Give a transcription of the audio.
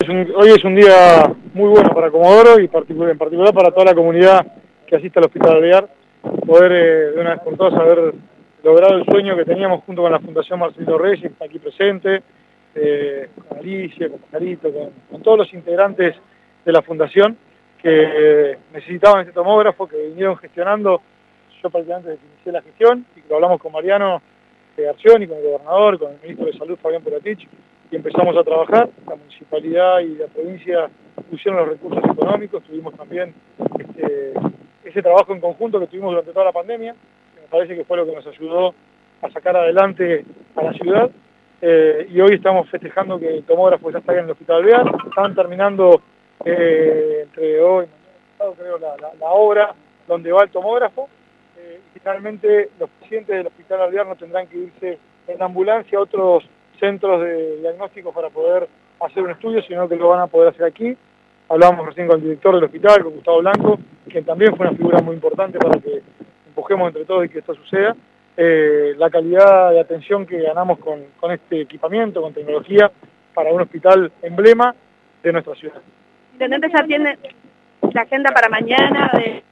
hoy es un día muy bueno para Comodoro y en particular para toda la comunidad que asiste al Hospital Alvear, poder de una vez por todas haber logrado el sueño que teníamos junto con la Fundación Marcelino Reyes, que está aquí presente, con Alicia, con Pajarito, con todos los integrantes de la Fundación que necesitaban este tomógrafo, que vinieron gestionando, yo prácticamente desde que inicié la gestión, y que lo hablamos con Mariano Garción y con el gobernador, con el ministro de Salud, Fabián Peratich, y empezamos a trabajar. La municipalidad y la provincia pusieron los recursos económicos, tuvimos también ese trabajo en conjunto que tuvimos durante toda la pandemia, que me parece que fue lo que nos ayudó a sacar adelante a la ciudad, y hoy estamos festejando que el tomógrafo ya está en el Hospital Alvear. Están terminando entre hoy y mañana, creo, la obra donde va el tomógrafo, y finalmente los pacientes del Hospital Alvear no tendrán que irse en ambulancia a otros centros de diagnóstico para poder hacer un estudio, sino que lo van a poder hacer aquí. Hablábamos recién con el director del hospital, con Gustavo Blanco, quien también fue una figura muy importante para que empujemos entre todos y que esto suceda. La calidad de atención que ganamos con este equipamiento, con tecnología, para un hospital emblema de nuestra ciudad. Intendente, ya tiene la agenda para mañana de